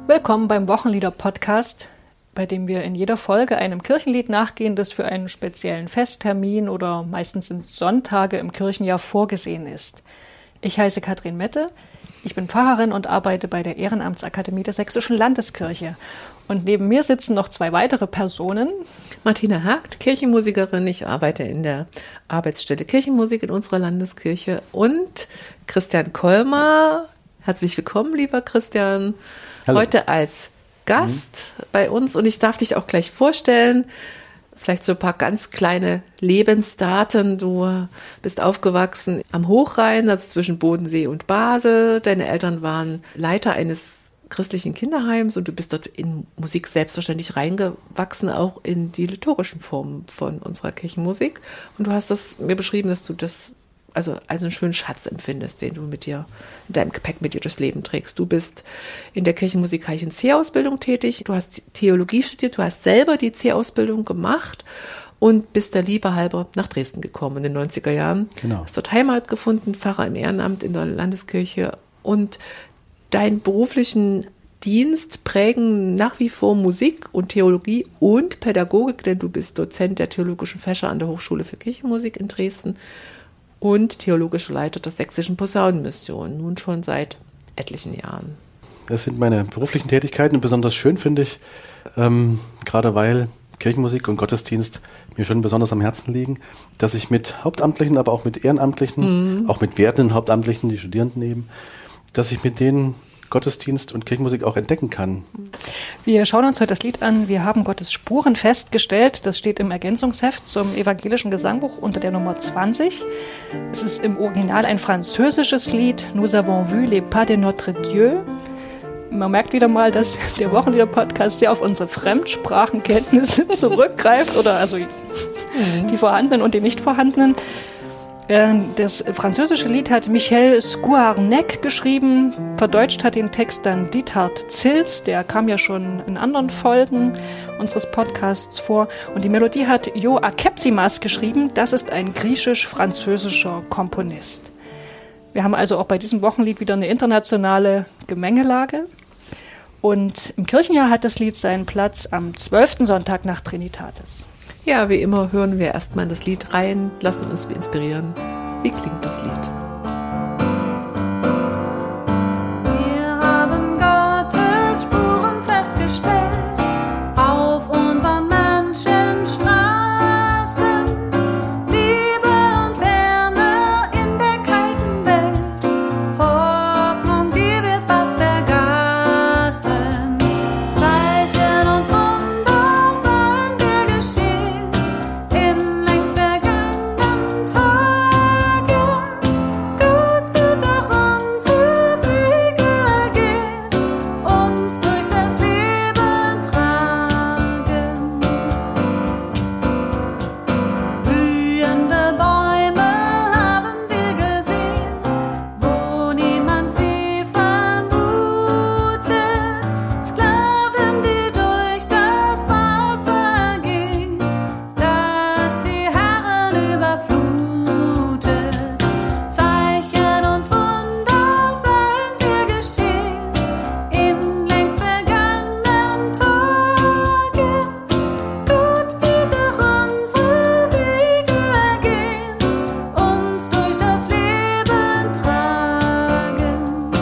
Willkommen beim Wochenlieder-Podcast, bei dem wir in jeder Folge einem Kirchenlied nachgehen, das für einen speziellen Festtermin oder meistens sind Sonntage im Kirchenjahr vorgesehen ist. Ich heiße Katrin Mette, ich bin Pfarrerin und arbeite bei der Ehrenamtsakademie der Sächsischen Landeskirche. Und neben mir sitzen noch zwei weitere Personen. Martina Hagt, Kirchenmusikerin, ich arbeite in der Arbeitsstelle Kirchenmusik in unserer Landeskirche. Und Christian Kolmer, herzlich willkommen, lieber Christian. Hallo. Heute als Gast bei uns und ich darf dich auch gleich vorstellen. Vielleicht so ein paar ganz kleine Lebensdaten. Du bist aufgewachsen am Hochrhein, also zwischen Bodensee und Basel. Deine Eltern waren Leiter eines christlichen Kinderheims und du bist dort in Musik selbstverständlich reingewachsen, auch in die liturgischen Formen von unserer Kirchenmusik. Und du hast das mir beschrieben, dass du das also einen schönen Schatz empfindest, den du mit dir, in deinem Gepäck mit dir durchs Leben trägst. Du bist in der kirchenmusikalischen C-Ausbildung tätig, du hast Theologie studiert, du hast selber die C-Ausbildung gemacht und bist der Liebe halber nach Dresden gekommen in den 90er Jahren. Genau. Hast dort Heimat gefunden, Pfarrer im Ehrenamt in der Landeskirche und deinen beruflichen Dienst prägen nach wie vor Musik und Theologie und Pädagogik, denn du bist Dozent der theologischen Fächer an der Hochschule für Kirchenmusik in Dresden und theologischer Leiter der Sächsischen Posaunenmission, nun schon seit etlichen Jahren. Das sind meine beruflichen Tätigkeiten und besonders schön finde ich, gerade weil Kirchenmusik und Gottesdienst mir schon besonders am Herzen liegen, dass ich mit Hauptamtlichen, aber auch mit Ehrenamtlichen, auch mit werdenden Hauptamtlichen, die Studierenden eben, dass ich mit denen Gottesdienst und Kirchenmusik auch entdecken kann. Wir schauen uns heute das Lied an. Wir haben Gottes Spuren festgestellt. Das steht im Ergänzungsheft zum evangelischen Gesangbuch unter der Nummer 20. Es ist im Original ein französisches Lied. Nous avons vu les pas de notre Dieu. Man merkt wieder mal, dass der Wochenlieder-Podcast sehr auf unsere Fremdsprachenkenntnisse zurückgreift oder also die vorhandenen und die nicht vorhandenen. Das französische Lied hat Michel Scuarnec geschrieben, verdeutscht hat den Text dann Dithard Zils, der kam ja schon in anderen Folgen unseres Podcasts vor. Und die Melodie hat Jo Akepsimas geschrieben, das ist ein griechisch-französischer Komponist. Wir haben also auch bei diesem Wochenlied wieder eine internationale Gemengelage. Und im Kirchenjahr hat das Lied seinen Platz am 12. Sonntag nach Trinitatis. Ja, wie immer hören wir erstmal in das Lied rein, lassen uns inspirieren. Wie klingt das Lied? Wir haben Gottes Spuren festgestellt auf unseren Menschenstraßen. Liebe und Wärme in der kalten Welt, Hoffnung, die wir fast vergaßen. Zeichen und Wunder sollen dir geschehen in längst vergangenen Tagen. Gott wird auch unsere Wege gehen, uns durch das Leben tragen. Blühende Bäume haben wir gesehen, wo niemand sie vermutet. Sklaven, die durch das Wasser gehen, das die Herren überflutet. Zeichen und Wunder sollen dir geschehen in längst vergangenen Tagen. Gott wird auch unsere Wege gehen, uns durch das Leben tragen.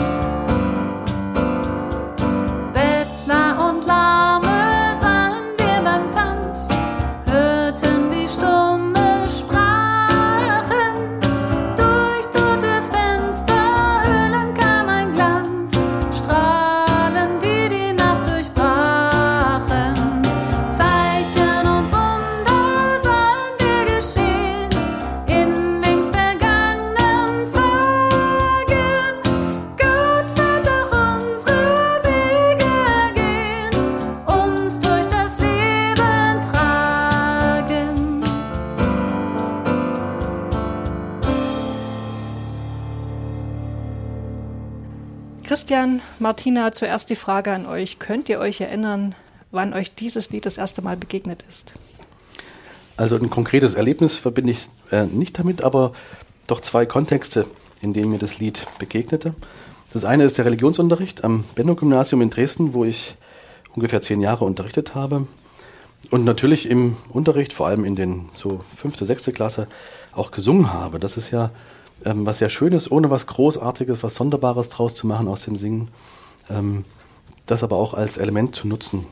Bettler und Lahme sahen wir beim Tanz, hörten wie Stumme sprachen. Durch tote Fensterhöhlen kam ein Glanz, Strahlen, die die Nacht durchbrachen. Zeichen und Wunder sollen dir geschehen in längst vergangenen Tagen. Gott wird auch unsere Wege gehen, uns durch das Leben tragen. Christian, Martina, zuerst die Frage an euch. Könnt ihr euch erinnern, wann euch dieses Lied das erste Mal begegnet ist? Also ein konkretes Erlebnis verbinde ich nicht damit, aber doch zwei Kontexte, in denen mir das Lied begegnete. Das eine ist der Religionsunterricht am Benno-Gymnasium in Dresden, wo ich ungefähr 10 Jahre unterrichtet habe. Und natürlich im Unterricht, vor allem in den so 5., 6. Klasse, auch gesungen habe. Das ist ja was sehr Schönes, ohne was Großartiges, was Sonderbares draus zu machen aus dem Singen. Das aber auch als Element zu nutzen.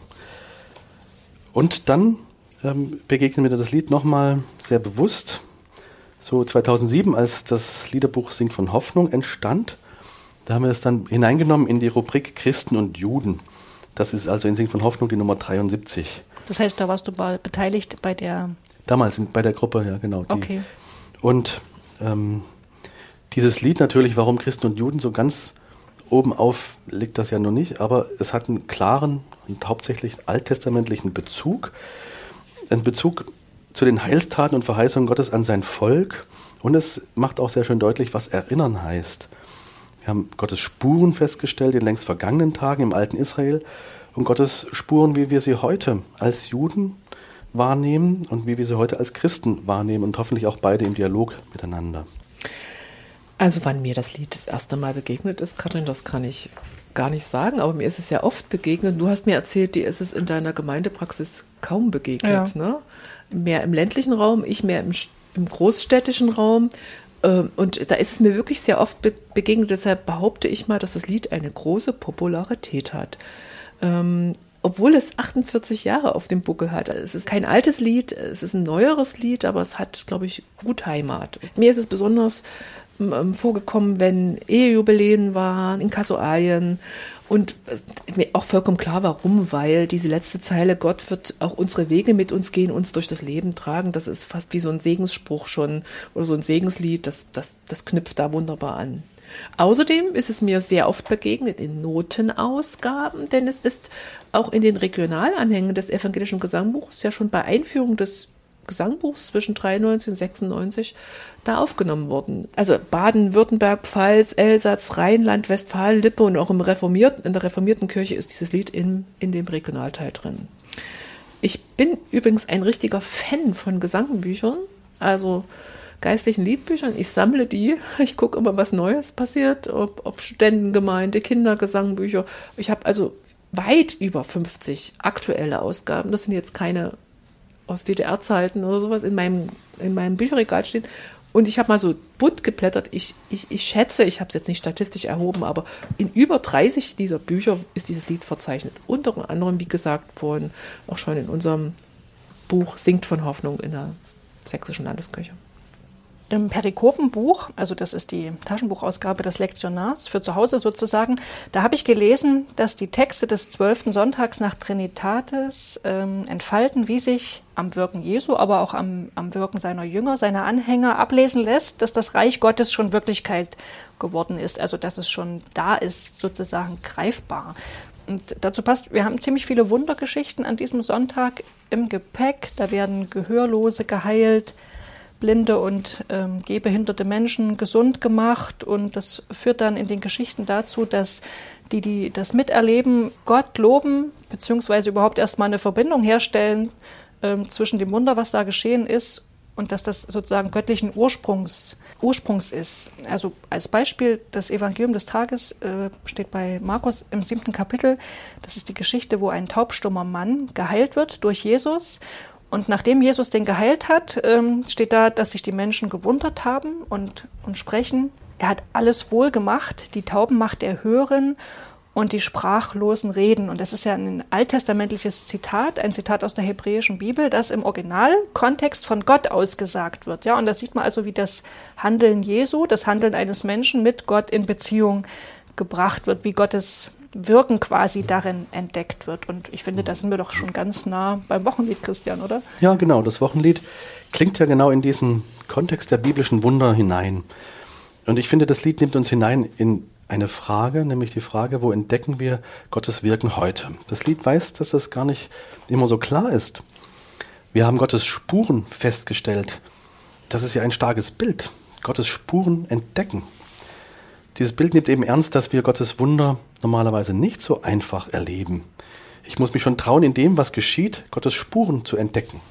Und dann begegnen wir das Lied nochmal sehr bewusst. So 2007, als das Liederbuch Singt von Hoffnung entstand, da haben wir es dann hineingenommen in die Rubrik Christen und Juden. Das ist also in Singt von Hoffnung die Nummer 73. Das heißt, da warst du beteiligt bei der... Damals bei der Gruppe, ja genau. Okay. Und dieses Lied natürlich, warum Christen und Juden, so ganz oben auf liegt das ja noch nicht, aber es hat einen klaren und hauptsächlich alttestamentlichen Bezug. Einen Bezug zu den Heilstaten und Verheißungen Gottes an sein Volk. Und es macht auch sehr schön deutlich, was erinnern heißt. Wir haben Gottes Spuren festgestellt in längst vergangenen Tagen im alten Israel und Gottes Spuren, wie wir sie heute als Juden wahrnehmen und wie wir sie heute als Christen wahrnehmen und hoffentlich auch beide im Dialog miteinander. Also wann mir das Lied das erste Mal begegnet ist, Katrin, das kann ich gar nicht sagen, aber mir ist es ja oft begegnet. Du hast mir erzählt, dir ist es in deiner Gemeindepraxis kaum begegnet. Ja. Ne? Mehr im ländlichen Raum, ich mehr im großstädtischen Raum. Und da ist es mir wirklich sehr oft begegnet. Deshalb behaupte ich mal, dass das Lied eine große Popularität hat. Obwohl es 48 Jahre auf dem Buckel hat. Es ist kein altes Lied, es ist ein neueres Lied, aber es hat, glaube ich, gut Heimat. Mir ist es besonders vorgekommen, wenn Ehejubiläen waren, in Kasualien. Und mir auch vollkommen klar, warum, weil diese letzte Zeile, Gott wird auch unsere Wege mit uns gehen, uns durch das Leben tragen, das ist fast wie so ein Segensspruch schon oder so ein Segenslied, das knüpft da wunderbar an. Außerdem ist es mir sehr oft begegnet in Notenausgaben, denn es ist auch in den Regionalanhängen des evangelischen Gesangbuchs ja schon bei Einführung des Gesangbuchs zwischen 93 und 96 da aufgenommen worden. Also Baden-Württemberg, Pfalz, Elsass, Rheinland, Westfalen, Lippe und auch in der reformierten Kirche ist dieses Lied in dem Regionalteil drin. Ich bin übrigens ein richtiger Fan von Gesangbüchern, also geistlichen Liedbüchern. Ich sammle die. Ich gucke immer, was Neues passiert, ob Studentengemeinde, Kindergesangbücher. Ich habe also weit über 50 aktuelle Ausgaben. Das sind jetzt keine aus DDR-Zeiten oder sowas in meinem Bücherregal stehen. Und ich habe mal so bunt geblättert. Ich schätze, ich habe es jetzt nicht statistisch erhoben, aber in über 30 dieser Bücher ist dieses Lied verzeichnet. Unter anderem, wie gesagt, vorhin auch schon in unserem Buch Singt von Hoffnung in der Sächsischen Landeskirche. Im Perikopenbuch, also das ist die Taschenbuchausgabe des Lektionars für zu Hause sozusagen, da habe ich gelesen, dass die Texte des 12. Sonntags nach Trinitatis entfalten, wie sich am Wirken Jesu, aber auch am Wirken seiner Jünger, seiner Anhänger ablesen lässt, dass das Reich Gottes schon Wirklichkeit geworden ist, also dass es schon da ist, sozusagen greifbar. Und dazu passt, wir haben ziemlich viele Wundergeschichten an diesem Sonntag im Gepäck, da werden Gehörlose geheilt, blinde und gehbehinderte Menschen gesund gemacht und das führt dann in den Geschichten dazu, dass die das miterleben, Gott loben, beziehungsweise überhaupt erstmal eine Verbindung herstellen zwischen dem Wunder, was da geschehen ist und dass das sozusagen göttlichen Ursprungs ist. Also als Beispiel, das Evangelium des Tages steht bei Markus im 7. Kapitel. Das ist die Geschichte, wo ein taubstummer Mann geheilt wird durch Jesus. Und nachdem Jesus den geheilt hat, steht da, dass sich die Menschen gewundert haben und sprechen. Er hat alles wohl gemacht, die Tauben macht er hören und die Sprachlosen reden. Und das ist ja ein alttestamentliches Zitat, ein Zitat aus der hebräischen Bibel, das im Originalkontext von Gott ausgesagt wird. Ja, und da sieht man also, wie das Handeln Jesu, das Handeln eines Menschen mit Gott in Beziehung gebracht wird, wie Gottes Wirken quasi darin entdeckt wird. Und ich finde, da sind wir doch schon ganz nah beim Wochenlied, Christian, oder? Ja, genau. Das Wochenlied klingt ja genau in diesen Kontext der biblischen Wunder hinein. Und ich finde, das Lied nimmt uns hinein in eine Frage, nämlich die Frage, wo entdecken wir Gottes Wirken heute? Das Lied weiß, dass das gar nicht immer so klar ist. Wir haben Gottes Spuren festgestellt. Das ist ja ein starkes Bild. Gottes Spuren entdecken. Dieses Bild nimmt eben ernst, dass wir Gottes Wunder normalerweise nicht so einfach erleben. Ich muss mich schon trauen, in dem, was geschieht, Gottes Spuren zu entdecken.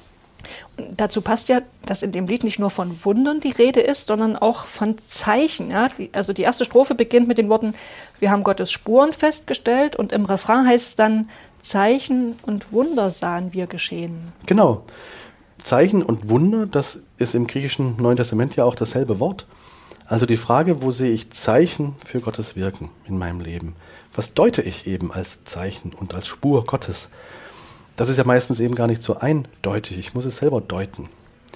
Dazu passt ja, dass in dem Lied nicht nur von Wundern die Rede ist, sondern auch von Zeichen. Ja? Also die erste Strophe beginnt mit den Worten, wir haben Gottes Spuren festgestellt, und im Refrain heißt es dann, Zeichen und Wunder sahen wir geschehen. Genau. Zeichen und Wunder, das ist im griechischen Neuen Testament ja auch dasselbe Wort. Also die Frage, wo sehe ich Zeichen für Gottes Wirken in meinem Leben? Was deute ich eben als Zeichen und als Spur Gottes? Das ist ja meistens eben gar nicht so eindeutig. Ich muss es selber deuten.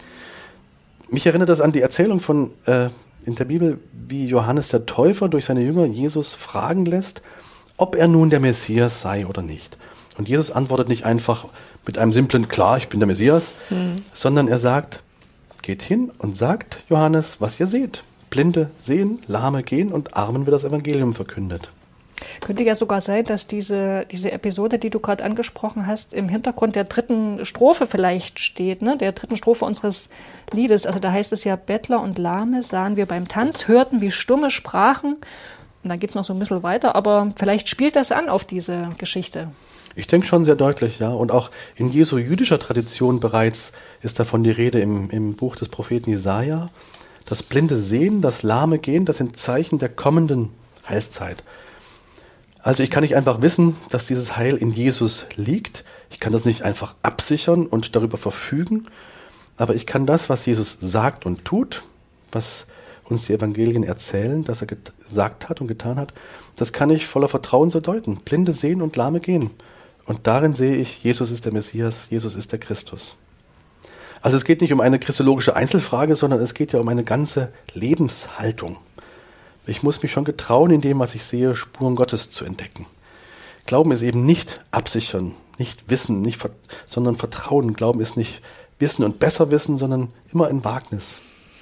Mich erinnert das an die Erzählung von in der Bibel, wie Johannes der Täufer durch seine Jünger Jesus fragen lässt, ob er nun der Messias sei oder nicht. Und Jesus antwortet nicht einfach mit einem simplen, klar, ich bin der Messias, sondern er sagt, geht hin und sagt Johannes, was ihr seht. Blinde sehen, Lahme gehen und Armen wird das Evangelium verkündet. Könnte ja sogar sein, dass diese Episode, die du gerade angesprochen hast, im Hintergrund der 3. Strophe vielleicht steht, ne? Der 3. Strophe unseres Liedes. Also da heißt es ja, Bettler und Lahme sahen wir beim Tanz, hörten, wie Stumme sprachen. Und dann geht es noch so ein bisschen weiter, aber vielleicht spielt das an auf diese Geschichte. Ich denke schon sehr deutlich, ja. Und auch in Jesu jüdischer Tradition bereits ist davon die Rede im Buch des Propheten Jesaja. Das blinde Sehen, das lahme Gehen, das sind Zeichen der kommenden Heilszeit. Also ich kann nicht einfach wissen, dass dieses Heil in Jesus liegt. Ich kann das nicht einfach absichern und darüber verfügen. Aber ich kann das, was Jesus sagt und tut, was uns die Evangelien erzählen, dass er gesagt hat und getan hat, das kann ich voller Vertrauen so deuten. Blinde sehen und lahme gehen. Und darin sehe ich, Jesus ist der Messias, Jesus ist der Christus. Also es geht nicht um eine christologische Einzelfrage, sondern es geht ja um eine ganze Lebenshaltung. Ich muss mich schon getrauen, in dem, was ich sehe, Spuren Gottes zu entdecken. Glauben ist eben nicht absichern, nicht wissen, sondern Vertrauen. Glauben ist nicht wissen und besser wissen, sondern immer ein Wagnis.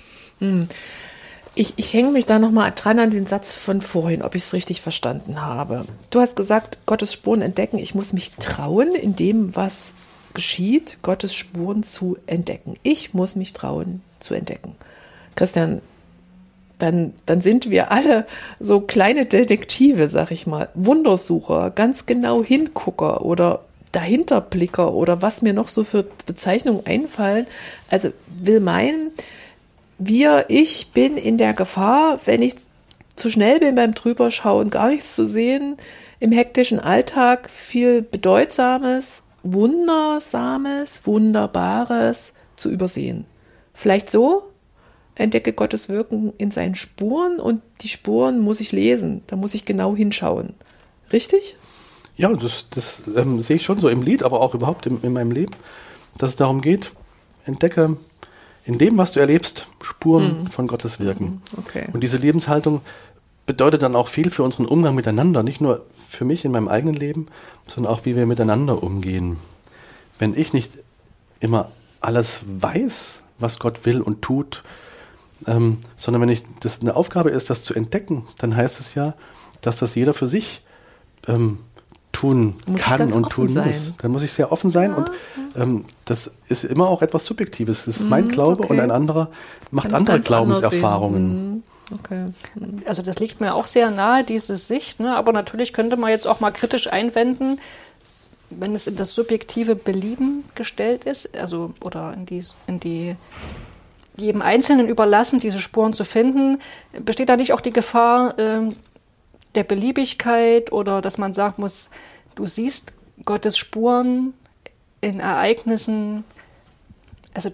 Ich hänge mich da nochmal dran an den Satz von vorhin, ob ich es richtig verstanden habe. Du hast gesagt, Gottes Spuren entdecken. Ich muss mich trauen, in dem, was geschieht, Gottes Spuren zu entdecken. Ich muss mich trauen, zu entdecken. Christian, dann sind wir alle so kleine Detektive, sag ich mal, Wundersucher, ganz genau Hingucker oder Dahinterblicker oder was mir noch so für Bezeichnungen einfallen. Also will meinen, ich bin in der Gefahr, wenn ich zu schnell bin beim Drüberschauen, gar nichts zu sehen, im hektischen Alltag viel Bedeutsames, Wundersames, Wunderbares zu übersehen. Vielleicht so? Entdecke Gottes Wirken in seinen Spuren und die Spuren muss ich lesen. Da muss ich genau hinschauen. Richtig? Ja, das sehe ich schon so im Lied, aber auch überhaupt in meinem Leben, dass es darum geht, entdecke in dem, was du erlebst, Spuren von Gottes Wirken. Okay. Und diese Lebenshaltung bedeutet dann auch viel für unseren Umgang miteinander, nicht nur für mich in meinem eigenen Leben, sondern auch, wie wir miteinander umgehen. Wenn ich nicht immer alles weiß, was Gott will und tut, sondern wenn das eine Aufgabe ist, das zu entdecken, dann heißt es ja, dass das jeder für sich tun kann und tun muss. Dann muss ich sehr offen sein und das ist immer auch etwas Subjektives. Das ist mein Glaube und ein anderer macht andere Glaubenserfahrungen. Okay. Also das liegt mir auch sehr nahe, diese Sicht, ne? Aber natürlich könnte man jetzt auch mal kritisch einwenden, wenn es in das subjektive Belieben gestellt ist, also oder in die jedem Einzelnen überlassen, diese Spuren zu finden, besteht da nicht auch die Gefahr der Beliebigkeit oder dass man sagen muss, du siehst Gottes Spuren in Ereignissen, also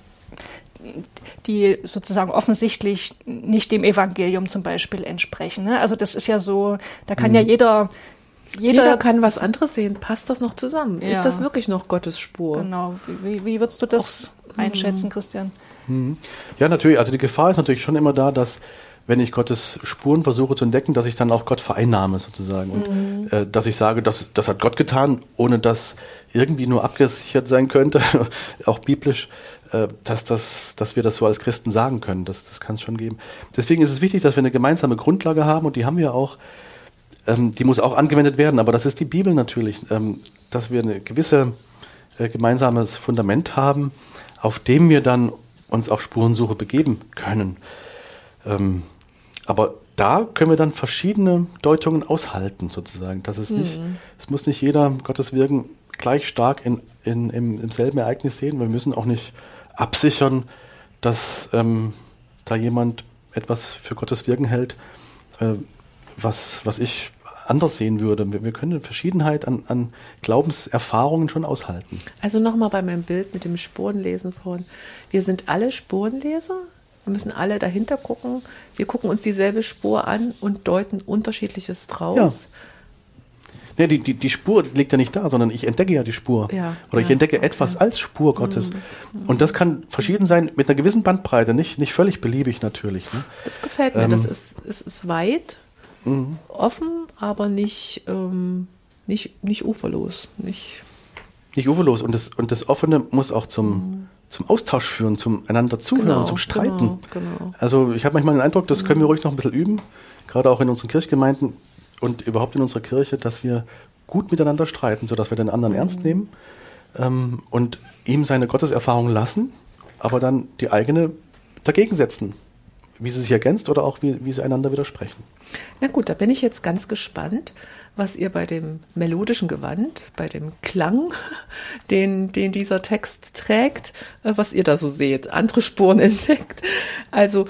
die sozusagen offensichtlich nicht dem Evangelium zum Beispiel entsprechen. Ne? Also das ist ja so, da kann ja jeder kann was anderes sehen. Passt das noch zusammen? Ja. Ist das wirklich noch Gottes Spur? Genau. Wie würdest du das einschätzen, Christian? Ja, natürlich. Also die Gefahr ist natürlich schon immer da, dass wenn ich Gottes Spuren versuche zu entdecken, dass ich dann auch Gott vereinnahme sozusagen. Und dass ich sage, das hat Gott getan, ohne dass irgendwie nur abgesichert sein könnte, auch biblisch, dass wir das so als Christen sagen können. Das kann es schon geben. Deswegen ist es wichtig, dass wir eine gemeinsame Grundlage haben und die haben wir auch. Die muss auch angewendet werden, aber das ist die Bibel natürlich, dass wir eine gewisse gemeinsames Fundament haben, auf dem wir dann uns auf Spurensuche begeben können. Aber da können wir dann verschiedene Deutungen aushalten sozusagen. Dass es muss nicht jeder Gottes Wirken gleich stark im selben Ereignis sehen. Wir müssen auch nicht absichern, dass da jemand etwas für Gottes Wirken hält, was ich anders sehen würde. Wir können Verschiedenheit an Glaubenserfahrungen schon aushalten. Also nochmal bei meinem Bild mit dem Spurenlesen vorhin. Wir sind alle Spurenleser. Wir müssen alle dahinter gucken. Wir gucken uns dieselbe Spur an und deuten Unterschiedliches draus. Ja. Nee, die Spur liegt ja nicht da, sondern ich entdecke ja die Spur. Ja, oder ich entdecke etwas als Spur Gottes. Und das kann verschieden sein, mit einer gewissen Bandbreite, nicht völlig beliebig natürlich. Ne? Das gefällt mir. Es ist weit, offen, aber nicht uferlos. Nicht uferlos. Und das Offene muss auch zum Austausch führen, zum einander zuhören, zum Streiten. Genau. Also ich habe manchmal den Eindruck, das können wir ruhig noch ein bisschen üben, gerade auch in unseren Kirchgemeinden und überhaupt in unserer Kirche, dass wir gut miteinander streiten, sodass wir den anderen ernst nehmen und ihm seine Gotteserfahrung lassen, aber dann die eigene dagegen setzen, wie sie sich ergänzt oder auch wie sie einander widersprechen. Na gut, da bin ich jetzt ganz gespannt, was ihr bei dem melodischen Gewand, bei dem Klang, den dieser Text trägt, was ihr da so seht, andere Spuren entdeckt. Also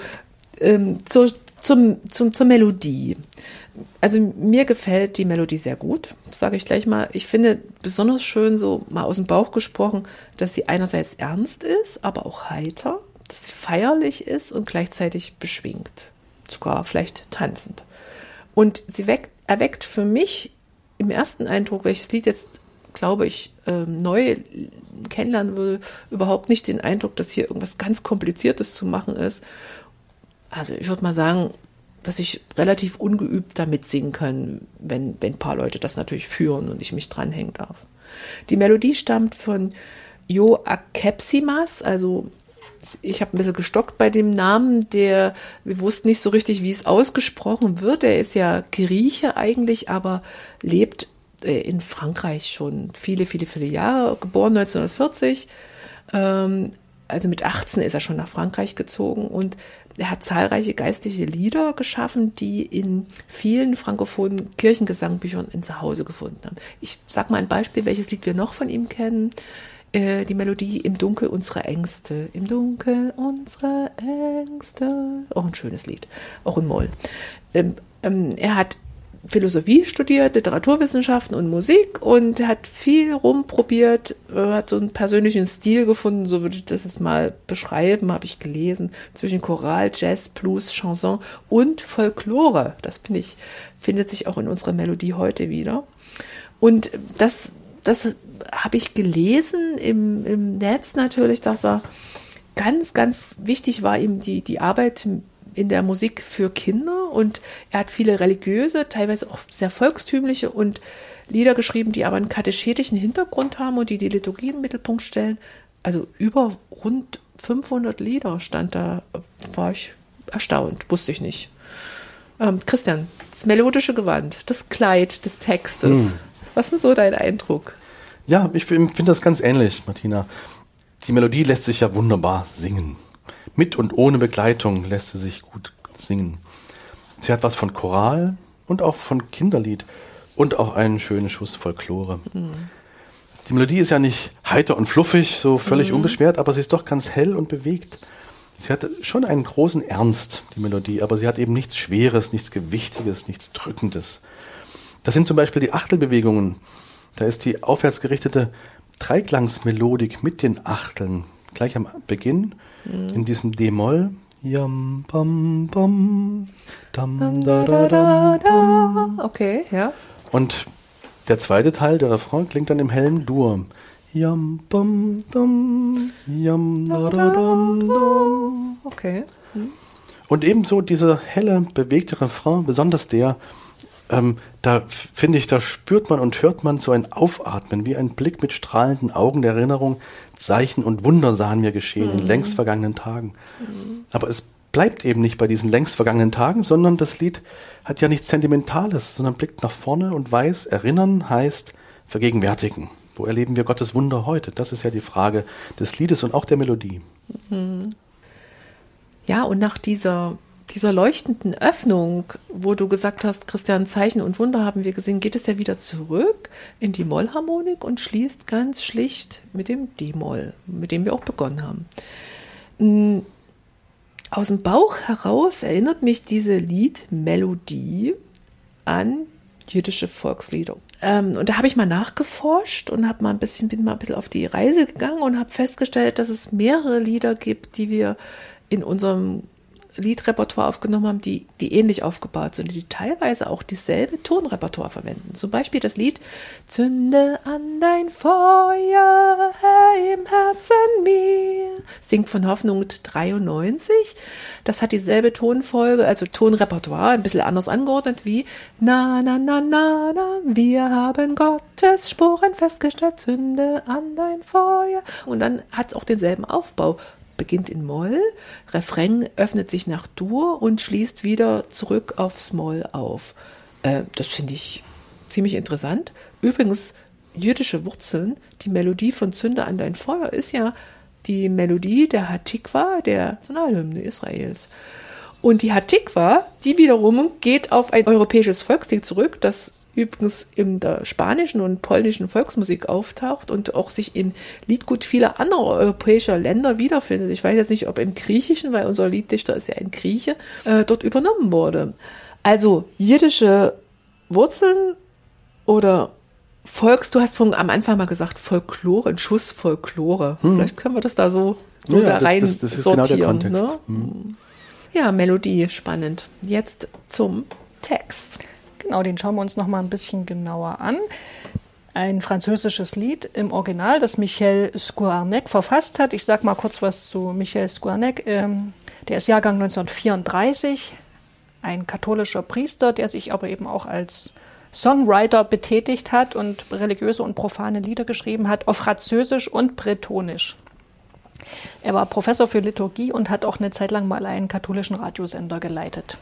zur Melodie. Also mir gefällt die Melodie sehr gut, sage ich gleich mal. Ich finde besonders schön, so mal aus dem Bauch gesprochen, dass sie einerseits ernst ist, aber auch heiter, dass sie feierlich ist und gleichzeitig beschwingt, sogar vielleicht tanzend. Und sie erweckt für mich im ersten Eindruck, welches Lied jetzt, glaube ich, neu kennenlernen will, überhaupt nicht den Eindruck, dass hier irgendwas ganz Kompliziertes zu machen ist. Also ich würde mal sagen, dass ich relativ ungeübt damit singen kann, wenn ein paar Leute das natürlich führen und ich mich dranhängen darf. Die Melodie stammt von Jo Akepsimas, also ich habe ein bisschen gestockt bei dem Namen, wir wussten nicht so richtig, wie es ausgesprochen wird. Er ist ja Grieche eigentlich, aber lebt in Frankreich schon viele, viele, viele Jahre, geboren 1940. Also mit 18 ist er schon nach Frankreich gezogen und er hat zahlreiche geistliche Lieder geschaffen, die in vielen frankophonen Kirchengesangbüchern in Zuhause gefunden haben. Ich sage mal ein Beispiel, welches Lied wir noch von ihm kennen. Die Melodie Im Dunkel unsere Ängste. Im Dunkel unsere Ängste. Auch ein schönes Lied, auch in Moll. Er hat Philosophie studiert, Literaturwissenschaften und Musik und hat viel rumprobiert, hat so einen persönlichen Stil gefunden, so würde ich das jetzt mal beschreiben, habe ich gelesen, zwischen Choral, Jazz, Blues, Chanson und Folklore. Das findet sich auch in unserer Melodie heute wieder. Und das habe ich gelesen im Netz natürlich, dass er ganz, ganz wichtig war, ihm die Arbeit in der Musik für Kinder und er hat viele religiöse, teilweise auch sehr volkstümliche und Lieder geschrieben, die aber einen katechetischen Hintergrund haben und die Liturgie in den Mittelpunkt stellen. Also über rund 500 Lieder stand da, war ich erstaunt, wusste ich nicht. Christian, das melodische Gewand, das Kleid des Textes, was ist denn so dein Eindruck? Ja, ich finde das ganz ähnlich, Martina. Die Melodie lässt sich ja wunderbar singen. Mit und ohne Begleitung lässt sie sich gut singen. Sie hat was von Choral und auch von Kinderlied und auch einen schönen Schuss Folklore. Die Melodie ist ja nicht heiter und fluffig, so völlig unbeschwert, aber sie ist doch ganz hell und bewegt. Sie hat schon einen großen Ernst, die Melodie, aber sie hat eben nichts Schweres, nichts Gewichtiges, nichts Drückendes. Das sind zum Beispiel die Achtelbewegungen. Da ist die aufwärtsgerichtete Dreiklangsmelodik mit den Achteln gleich am Beginn in diesem D-Moll. Yam, bam, bam, dam, da, da, dam, dam. Okay, ja. Und der zweite Teil, der Refrain, klingt dann im hellen Dur. Yam, bam, dam, yam, da, da, dam, dam. Okay. Und ebenso dieser helle, bewegte Refrain, besonders der, da finde ich, da spürt man und hört man so ein Aufatmen, wie ein Blick mit strahlenden Augen der Erinnerung. Zeichen und Wunder sahen mir geschehen in längst vergangenen Tagen. Aber es bleibt eben nicht bei diesen längst vergangenen Tagen, sondern das Lied hat ja nichts Sentimentales, sondern blickt nach vorne und weiß, erinnern heißt vergegenwärtigen. Wo erleben wir Gottes Wunder heute? Das ist ja die Frage des Liedes und auch der Melodie. Ja, und nach dieser dieser leuchtenden Öffnung, wo du gesagt hast, Christian, Zeichen und Wunder haben wir gesehen, geht es ja wieder zurück in die Mollharmonik und schließt ganz schlicht mit dem D-Moll, mit dem wir auch begonnen haben. Aus dem Bauch heraus erinnert mich diese Liedmelodie an jüdische Volkslieder. Und da habe ich mal nachgeforscht und bin mal ein bisschen auf die Reise gegangen und habe festgestellt, dass es mehrere Lieder gibt, die wir in unserem Liedrepertoire aufgenommen haben, die ähnlich aufgebaut sind, die teilweise auch dieselbe Tonrepertoire verwenden. Zum Beispiel das Lied Zünde an dein Feuer, Herr, im Herzen mir, singt von Hoffnung 93. Das hat dieselbe Tonfolge, also Tonrepertoire, ein bisschen anders angeordnet wie Na, na, na, na, na, wir haben Gottes Spuren festgestellt, Zünde an dein Feuer. Und dann hat es auch denselben Aufbau. Beginnt in Moll, Refrain öffnet sich nach Dur und schließt wieder zurück aufs Moll auf. Das finde ich ziemlich interessant. Übrigens, jüdische Wurzeln, die Melodie von Zünde an dein Feuer ist ja die Melodie der Hatikva, der Nationalhymne Israels. Und die Hatikva, die wiederum geht auf ein europäisches Volkslied zurück, das übrigens in der spanischen und polnischen Volksmusik auftaucht und auch sich im Liedgut vieler anderer europäischer Länder wiederfindet. Ich weiß jetzt nicht, ob im Griechischen, weil unser Lieddichter ist ja ein Grieche, dort übernommen wurde. Also jiddische Wurzeln oder du hast am Anfang mal gesagt Folklore, ein Schuss Folklore. Vielleicht können wir das da so da rein das ist sortieren. Genau der Kontext. Ne? Ja, Melodie, spannend. Jetzt zum Text. Genau, den schauen wir uns noch mal ein bisschen genauer an. Ein französisches Lied im Original, das Michel Scoarnec verfasst hat. Ich sage mal kurz was zu Michel Scoarnec. Der ist Jahrgang 1934, ein katholischer Priester, der sich aber eben auch als Songwriter betätigt hat und religiöse und profane Lieder geschrieben hat, auf Französisch und Bretonisch. Er war Professor für Liturgie und hat auch eine Zeit lang mal einen katholischen Radiosender geleitet.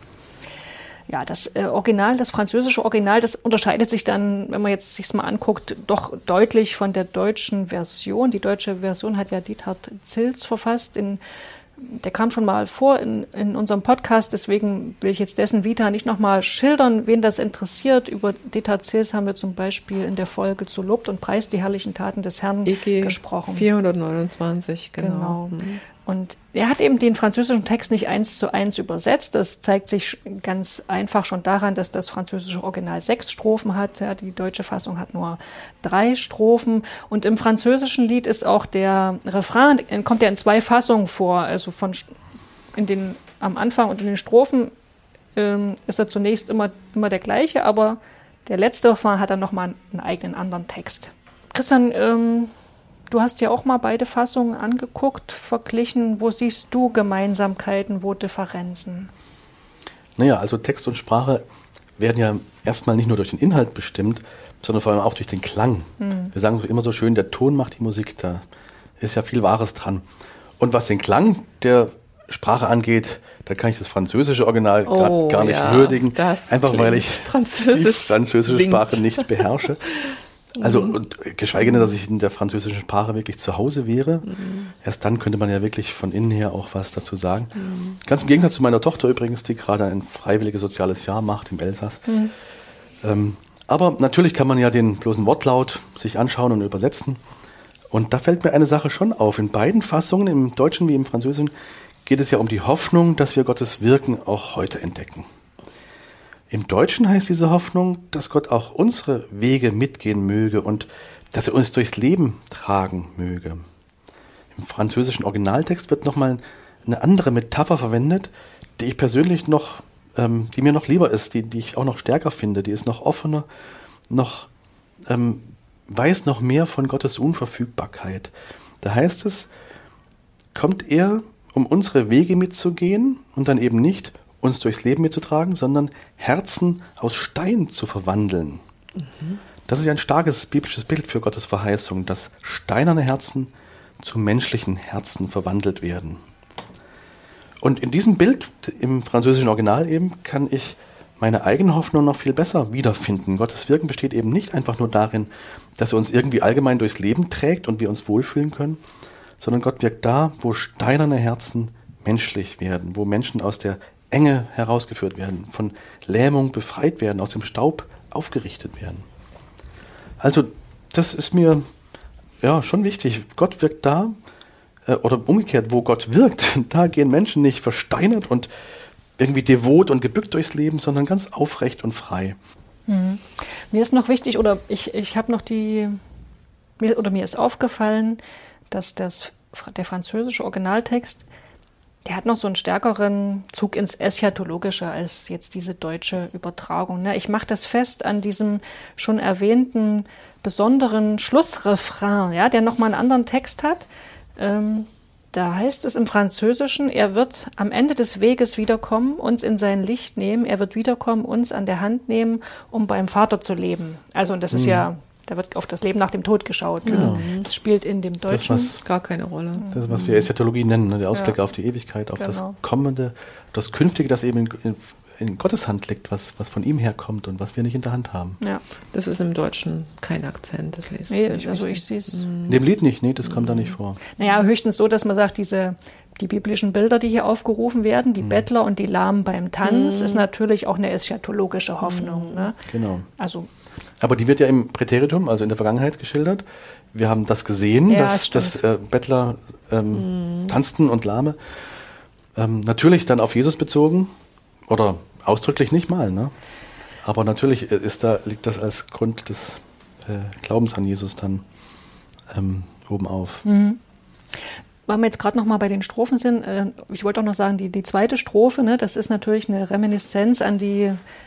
Ja, das französische Original, das unterscheidet sich dann, wenn man jetzt sich's mal anguckt, doch deutlich von der deutschen Version. Die deutsche Version hat ja Dithard Zils verfasst. Der kam schon mal vor in unserem Podcast, deswegen will ich jetzt dessen Vita nicht nochmal schildern, wen das interessiert. Über Dithard Zils haben wir zum Beispiel in der Folge zu Lobt und Preis die herrlichen Taten des Herrn gesprochen. 429, genau. Und er hat eben den französischen Text nicht 1:1 übersetzt. Das zeigt sich ganz einfach schon daran, dass das französische Original 6 Strophen hat. Ja, die deutsche Fassung hat nur 3 Strophen. Und im französischen Lied ist auch der Refrain, kommt ja in 2 Fassungen vor. Also am Anfang und in den Strophen ist er zunächst immer der gleiche, aber der letzte Refrain hat dann nochmal einen eigenen anderen Text. Christian, du hast ja auch mal beide Fassungen angeguckt, verglichen. Wo siehst du Gemeinsamkeiten, wo Differenzen? Naja, also Text und Sprache werden ja erstmal nicht nur durch den Inhalt bestimmt, sondern vor allem auch durch den Klang. Wir sagen immer so schön, der Ton macht die Musik, da ist ja viel Wahres dran. Und was den Klang der Sprache angeht, da kann ich das französische Original gar nicht würdigen, einfach weil ich die französische Sprache nicht beherrsche. Also, und geschweige denn, dass ich in der französischen Sprache wirklich zu Hause wäre. Erst dann könnte man ja wirklich von innen her auch was dazu sagen. Ganz im Gegensatz zu meiner Tochter übrigens, die gerade ein freiwilliges soziales Jahr macht im Elsass. Aber natürlich kann man ja den bloßen Wortlaut sich anschauen und übersetzen. Und da fällt mir eine Sache schon auf. In beiden Fassungen, im Deutschen wie im Französischen, geht es ja um die Hoffnung, dass wir Gottes Wirken auch heute entdecken. Im Deutschen heißt diese Hoffnung, dass Gott auch unsere Wege mitgehen möge und dass er uns durchs Leben tragen möge. Im französischen Originaltext wird nochmal eine andere Metapher verwendet, die ich persönlich die mir noch lieber ist, die ich auch noch stärker finde, die ist noch offener, weiß noch mehr von Gottes Unverfügbarkeit. Da heißt es, kommt er, um unsere Wege mitzugehen und dann eben nicht uns durchs Leben mitzutragen, sondern Herzen aus Stein zu verwandeln. Das ist ja ein starkes biblisches Bild für Gottes Verheißung, dass steinerne Herzen zu menschlichen Herzen verwandelt werden. Und in diesem Bild, im französischen Original eben, kann ich meine eigene Hoffnung noch viel besser wiederfinden. Gottes Wirken besteht eben nicht einfach nur darin, dass er uns irgendwie allgemein durchs Leben trägt und wir uns wohlfühlen können, sondern Gott wirkt da, wo steinerne Herzen menschlich werden, wo Menschen aus der Enge herausgeführt werden, von Lähmung befreit werden, aus dem Staub aufgerichtet werden. Also das ist mir schon wichtig. Gott wirkt da, oder umgekehrt, wo Gott wirkt, da gehen Menschen nicht versteinert und irgendwie devot und gebückt durchs Leben, sondern ganz aufrecht und frei. Mir ist noch wichtig, oder ich habe noch mir ist aufgefallen, dass der französische Originaltext, der hat noch so einen stärkeren Zug ins Eschatologische als jetzt diese deutsche Übertragung. Ne? Ich mache das fest an diesem schon erwähnten besonderen Schlussrefrain, ja, der nochmal einen anderen Text hat. Da heißt es im Französischen, er wird am Ende des Weges wiederkommen, uns in sein Licht nehmen, er wird wiederkommen, uns an der Hand nehmen, um beim Vater zu leben. Also, und das ist ja, da wird auf das Leben nach dem Tod geschaut. Ne? Das spielt in dem Deutschen gar keine Rolle. Das ist, was wir Eschatologie nennen, ne? Der Ausblick auf die Ewigkeit, auf das Kommende, das Künftige, das eben in Gottes Hand liegt, was von ihm herkommt und was wir nicht in der Hand haben. Ja. Das ist im Deutschen kein Akzent, das lese ich. Nee, also ich sehe es. In dem Lied nicht, nee, das kommt da nicht vor. Naja, höchstens so, dass man sagt, die biblischen Bilder, die hier aufgerufen werden, die Bettler und die Lahmen beim Tanz, ist natürlich auch eine eschatologische Hoffnung. Ne? Genau. Also, aber die wird ja im Präteritum, also in der Vergangenheit geschildert. Wir haben das gesehen, dass Bettler tanzten und Lahme. Natürlich dann auf Jesus bezogen, oder ausdrücklich nicht mal, ne? Aber natürlich liegt das als Grund des Glaubens an Jesus dann oben auf. Weil wir jetzt gerade noch mal bei den Strophen sind, ich wollte auch noch sagen, die zweite Strophe, ne, das ist natürlich eine Reminiszenz an die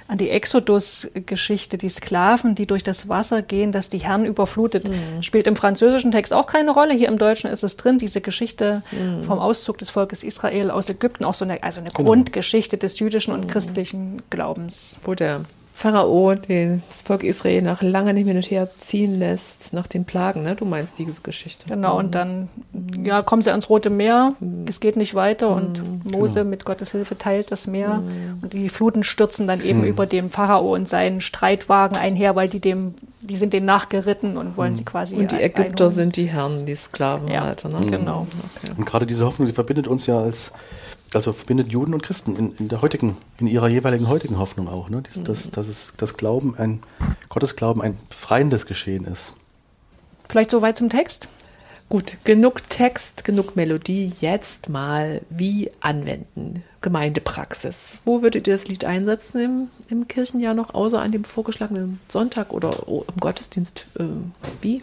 Exodus-Geschichte, die Sklaven, die durch das Wasser gehen, das die Herren überflutet. Spielt im französischen Text auch keine Rolle, hier im Deutschen ist es drin, diese Geschichte vom Auszug des Volkes Israel aus Ägypten, auch so eine Grundgeschichte des jüdischen und christlichen Glaubens. Wo der Pharao das Volk Israel nach lange nicht mehr hin und her ziehen lässt, nach den Plagen, ne? Du meinst diese Geschichte. Genau, und dann kommen sie ans Rote Meer, es geht nicht weiter und Mose mit Gottes Hilfe teilt das Meer und die Fluten stürzen dann eben über dem Pharao und seinen Streitwagen einher, weil die sind denen nachgeritten und wollen sie quasi und die Ägypter einholen. Sind die Herren, die Sklavenhalter. Ne? Genau. Okay. Und gerade diese Hoffnung, die verbindet uns ja verbindet Juden und Christen in ihrer jeweiligen heutigen Hoffnung auch, ne? Dass das Glauben, Gottes Glauben ein befreiendes Geschehen ist. Vielleicht soweit zum Text? Gut, genug Text, genug Melodie, jetzt mal wie anwenden. Gemeindepraxis. Wo würdet ihr das Lied einsetzen im Kirchenjahr noch, außer an dem vorgeschlagenen Sonntag oder im Gottesdienst? Wie?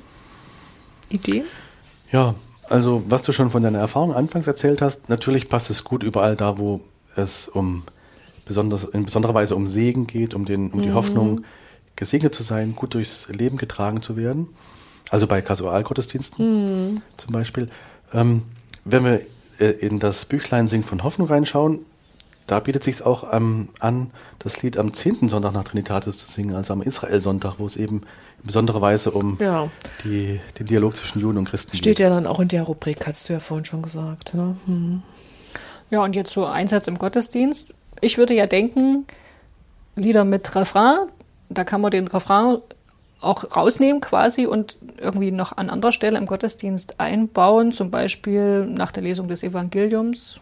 Ideen? Ja, also was du schon von deiner Erfahrung anfangs erzählt hast, natürlich passt es gut überall da, wo es in besonderer Weise um Segen geht, um die Hoffnung, gesegnet zu sein, gut durchs Leben getragen zu werden. Also bei Kasualgottesdiensten zum Beispiel. Wenn wir in das Büchlein Singen von Hoffnung reinschauen, da bietet sich auch an, das Lied am 10. Sonntag nach Trinitatis zu singen, also am Israel-Sonntag, wo es eben in besonderer Weise um den Dialog zwischen Juden und Christen geht. Steht ja dann auch in der Rubrik, hast du ja vorhin schon gesagt. Ne? Ja, und jetzt so Einsatz im Gottesdienst. Ich würde ja denken, Lieder mit Refrain, da kann man den Refrain auch rausnehmen quasi und irgendwie noch an anderer Stelle im Gottesdienst einbauen, zum Beispiel nach der Lesung des Evangeliums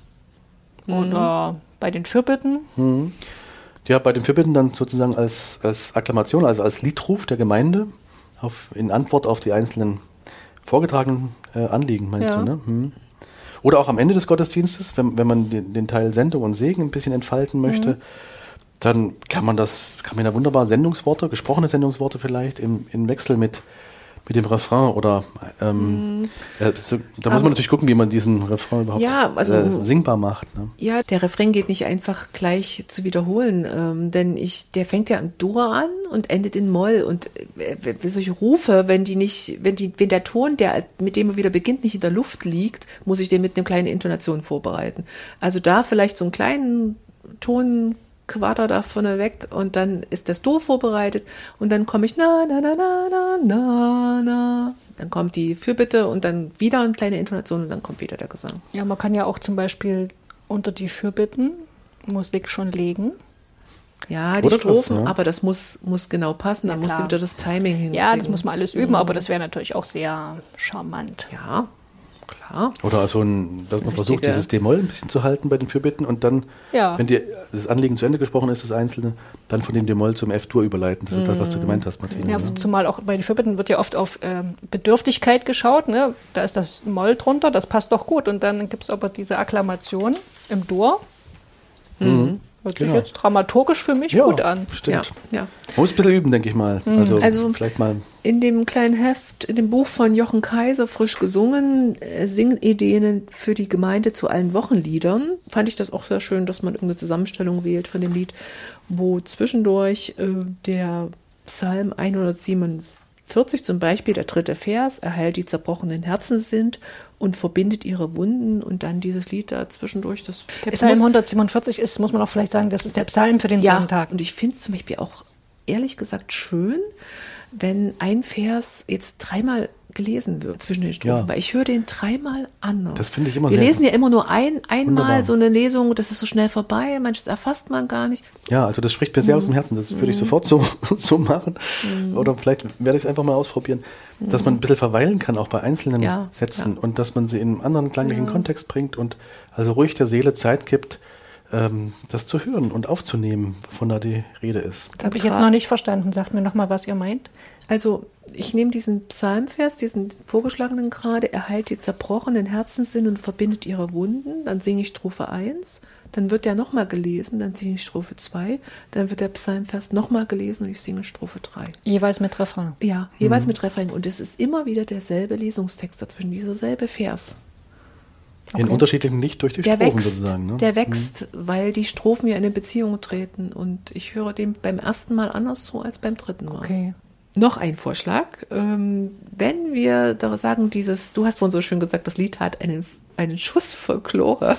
oder bei den Fürbitten. Ja, bei den Fürbitten dann sozusagen als Akklamation, also als Liedruf der Gemeinde in Antwort auf die einzelnen vorgetragenen Anliegen, meinst du, ne? Oder auch am Ende des Gottesdienstes, wenn man den Teil Sendung und Segen ein bisschen entfalten möchte, dann kann man da wunderbar gesprochene Sendungsworte vielleicht im Wechsel mit dem Refrain oder da muss man natürlich gucken, wie man diesen Refrain überhaupt singbar macht. Ne? Ja, der Refrain geht nicht einfach gleich zu wiederholen, denn der fängt ja in Dur an und endet in Moll und solche Rufe, wenn der Ton, mit dem er wieder beginnt, nicht in der Luft liegt, muss ich den mit einer kleinen Intonation vorbereiten. Also da vielleicht so einen kleinen Tonquader da vorne weg und dann ist das Dur vorbereitet und dann komme ich na, na, na, na, na, na, na. Dann kommt die Fürbitte und dann wieder eine kleine Intonation und dann kommt wieder der Gesang. Ja, man kann ja auch zum Beispiel unter die Fürbitten Musik schon legen. Ja, die Strophen, aber das muss genau passen, da musst du wieder das Timing hinkriegen. Ja, das muss man alles üben, aber das wäre natürlich auch sehr charmant. Ja, klar. Ja. Oder also dass man versucht, Richtige- dieses D-Moll ein bisschen zu halten bei den Fürbitten und dann, Ja. wenn das Anliegen zu Ende gesprochen ist, das Einzelne, dann von dem D-Moll zum F-Dur überleiten. Das ist das, was du gemeint hast, Martina. Ja, ne? zumal auch bei den Fürbitten wird ja oft auf Bedürftigkeit geschaut. Ne? Da ist das Moll drunter, das passt doch gut. Und dann gibt es aber diese Akklamation im Dur. Hört sich Genau. jetzt dramaturgisch für mich gut an. Stimmt. Ja. Man muss ein bisschen üben, denke ich mal. Also vielleicht mal. In dem kleinen Heft, in dem Buch von Jochen Kaiser, frisch gesungen, Singideen für die Gemeinde zu allen Wochenliedern, fand ich das auch sehr schön, dass man irgendeine Zusammenstellung wählt von dem Lied, wo zwischendurch der Psalm 147 zum Beispiel, der 3. Vers, erheilt die zerbrochenen Herzen sind und verbindet ihre Wunden und dann dieses Lied da zwischendurch. Der Psalm 147 ist, muss man auch vielleicht sagen, das ist der Psalm für den ja, Sonntag. und ich finde es zum Beispiel auch ehrlich gesagt schön, wenn ein Vers jetzt dreimal gelesen wird zwischen den Strophen, Ja. weil ich höre den dreimal anders. Das finde ich immer Wir sehr lesen ja immer nur einmal wunderbar. so eine Lesung, das ist so schnell vorbei, manches erfasst man gar nicht. Ja, also das spricht mir sehr aus dem Herzen. Das würde ich sofort so machen. Oder vielleicht werde ich es einfach mal ausprobieren, dass man ein bisschen verweilen kann, auch bei einzelnen Ja, Sätzen ja. und dass man sie in einen anderen klanglichen Kontext bringt und also ruhig der Seele Zeit gibt, das zu hören und aufzunehmen, wovon da die Rede ist. Das habe ich jetzt noch nicht verstanden. Sagt mir noch mal, was ihr meint. Also ich nehme diesen Psalmvers, diesen vorgeschlagenen gerade, erheilt die zerbrochenen Herzenssinn und verbindet ihre Wunden, dann singe ich Strophe 1, dann wird der nochmal gelesen, dann singe ich Strophe 2, dann wird der Psalmvers nochmal gelesen und ich singe Strophe 3. Jeweils mit Refrain. Ja, jeweils mit Refrain und es ist immer wieder derselbe Lesungstext dazwischen, dieser selbe Vers. In unterschiedlichem Licht durch die Der Strophen wächst, sozusagen. Ne? der wächst, weil die Strophen ja in eine Beziehung treten und ich höre dem beim ersten Mal anders zu als beim dritten Mal. Okay. Noch ein Vorschlag. Wenn wir da sagen, du hast vorhin so schön gesagt, das Lied hat einen Schuss Folklore.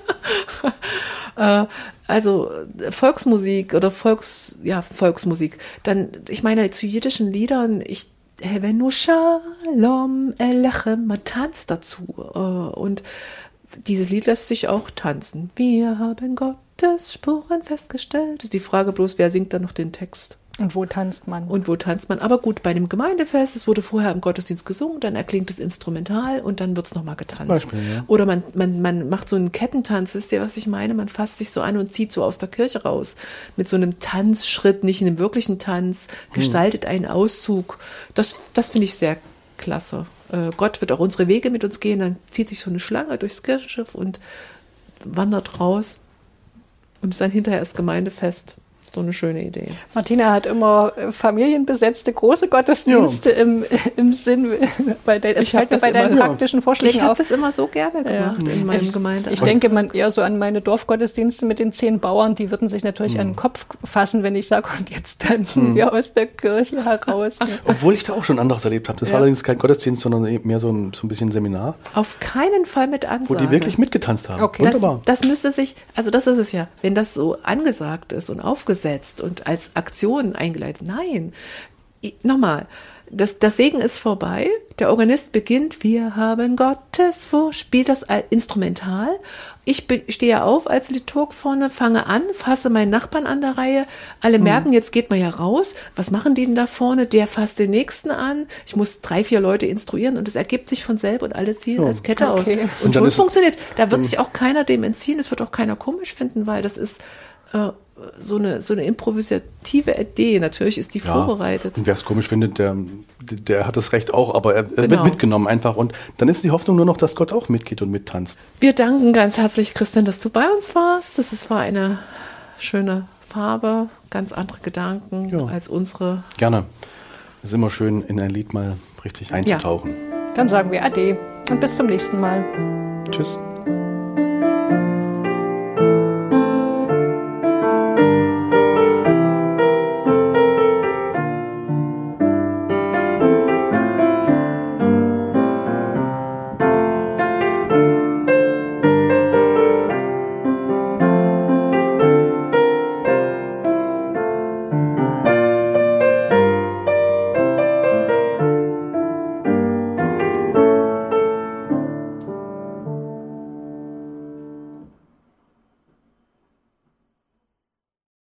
Also Volksmusik oder Volksmusik. Dann, ich meine, zu jiddischen Liedern, Hevenu Shalom Elechem, man tanzt dazu. Und dieses Lied lässt sich auch tanzen. Wir haben Gottes Spuren festgestellt. Das ist die Frage bloß, wer singt da noch den Text? Und wo tanzt man? Und wo tanzt man? Aber gut, bei dem Gemeindefest, es wurde vorher im Gottesdienst gesungen, dann erklingt es instrumental und dann wird es nochmal getanzt. Beispiel, ja. Oder man macht so einen Kettentanz, wisst ihr, was ich meine? Man fasst sich so an und zieht so aus der Kirche raus. Mit so einem Tanzschritt, nicht in einem wirklichen Tanz, gestaltet einen Auszug. Das finde ich sehr klasse. Gott wird auch unsere Wege mit uns gehen, dann zieht sich so eine Schlange durchs Kirchenschiff und wandert raus. Und ist dann hinterher das Gemeindefest. So eine schöne Idee. Martina hat immer familienbesetzte große Gottesdienste im Sinn. Es fällt mir bei deinen praktischen Vorschlägen Ich habe auf. das immer so gerne gemacht in meinem Gemeindeamt. Ich denke man eher so an meine Dorfgottesdienste mit den 10 Bauern, die würden sich natürlich an den Kopf fassen, wenn ich sage, und jetzt tanzen wir aus der Kirche heraus. Obwohl ich da auch schon anderes erlebt habe. Das war allerdings kein Gottesdienst, sondern mehr so ein bisschen Seminar, Auf keinen Fall mit Ansage. wo die wirklich mitgetanzt haben. Okay. Wunderbar. Das müsste sich, also das ist es ja, wenn das so angesagt ist und aufgesetzt und als Aktion eingeleitet. Nein, nochmal, das Segen ist vorbei, der Organist beginnt, wir haben Gottes vor, spielt das instrumental. Ich stehe auf als Liturg vorne, fange an, fasse meinen Nachbarn an der Reihe. Alle merken, jetzt geht man ja raus. Was machen die denn da vorne? Der fasst den Nächsten an. Ich muss 3, 4 Leute instruieren und es ergibt sich von selber und alle ziehen als Kette aus. Okay. Und Und dann schon ist- funktioniert. Da wird sich auch keiner dem entziehen. Es wird auch keiner komisch finden, weil das ist so eine improvisative Idee. Natürlich ist die vorbereitet. Und wer es komisch findet, der hat das Recht auch, aber er wird Genau. mitgenommen einfach. Und dann ist die Hoffnung nur noch, dass Gott auch mitgeht und mittanzt. Wir danken ganz herzlich, Christian, dass du bei uns warst. War eine schöne Farbe, ganz andere Gedanken Ja. als unsere. Gerne. Es ist immer schön, in ein Lied mal richtig einzutauchen. Dann sagen wir Ade und bis zum nächsten Mal. Tschüss.